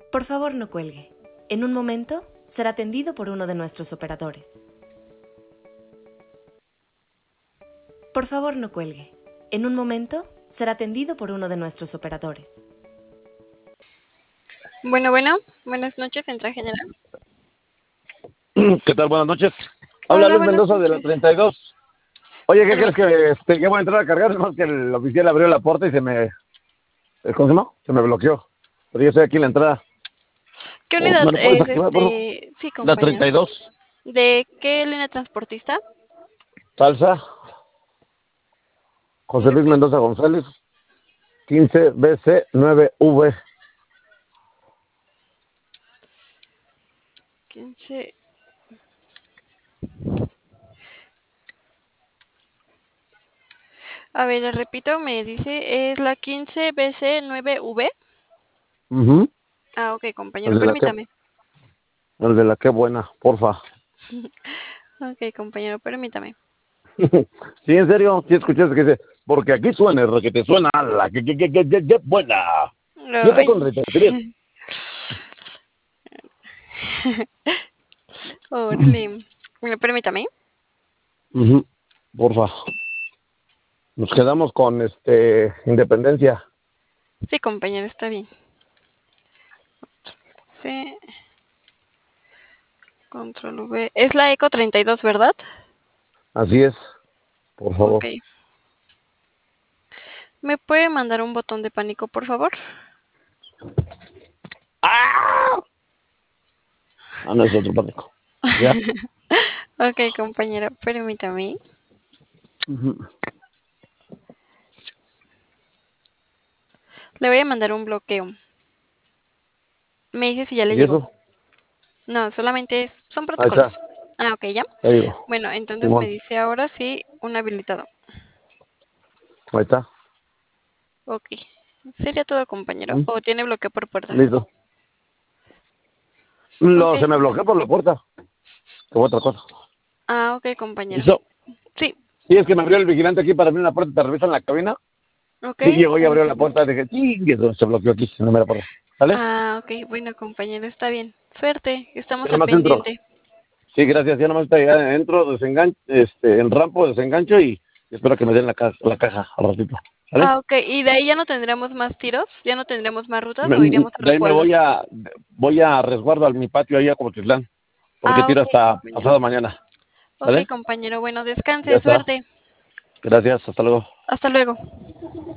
Por favor, no cuelgue. En un momento será atendido por uno de nuestros operadores. Por favor, no cuelgue. En un momento será atendido por uno de nuestros operadores. Bueno, buenas noches, Central General. ¿Qué tal? Buenas noches. Habla Hola, Luis buenas Mendoza de la noches. 32. Oye, ¿qué Aló. crees que voy a entrar a cargar? Nomás que el oficial abrió la puerta y se me... ¿Cómo se llama? Se me bloqueó. Pero yo estoy aquí en la entrada. ¿Qué unidad ¿Me lo puedes es activar, por favor? Sí, La compañero. 32. ¿De qué línea transportista? Salsa. José De Luis Mendoza González. 15BC9V. 15. A ver, le repito, me dice, es la 15BC9V. Uh Ah, ok, compañero, El de la que... permítame. El de la que buena, porfa. Ok, compañero, permítame. Sí, en serio, sí escuchaste que dice, porque aquí suena, que te suena la que buena. Yo te Ay. con repetir. Órale. Bueno, permítame. Porfa. Nos quedamos con Independencia. Sí, compañero, está bien. Sí. Control V. Es la Eco 32, ¿verdad? Así es, por Ok. favor. ¿Me puede mandar un botón de pánico, por favor? ¡Ah! Ah, no es otro pánico. ¿Ya? Ok, compañero, permítame. Ujú. Le voy a mandar un bloqueo. Me dice si ya le ¿Y llegó. eso? No, solamente son Ahí protocolos. está, Ah, ok, ya. ya digo. Bueno, entonces me Simón, dice ahora sí un habilitado. ahí está. Ok. ¿Sería todo, compañero? ¿Mm? ¿O tiene bloqueo por puerta? Listo. Ok. Se me bloqueó por la puerta. Que fue otra cosa. Ah, ok, compañero. ¿Listo? Sí. Sí, es que me abrió el vigilante aquí para abrir una puerta, te revisan la cabina. Ok. Sí, llegó y abrió la Entiendo. puerta, dije, chingue, se bloqueó aquí, no me la puerta. ¿Sale? Ah, ok. Bueno, compañero, está bien. Suerte. Estamos Ya al nomás entro. pendiente. Sí, gracias. Ya nomás está ya entro, desengancho, en rampo, desengancho y espero que me den la caja al ratito. ¿Vale? Ah, ok. ¿Y de ahí ya no tendremos más tiros? ¿Ya no tendremos más rutas o iríamos a De ahí me resguardo? voy a resguardo a mi patio ahí a Cotitlán, porque Ah, tiro ok, hasta compañero. pasado mañana. Ok, ¿Vale? compañero. Bueno, Ya descanse. está. Suerte. Gracias, hasta luego. Hasta luego.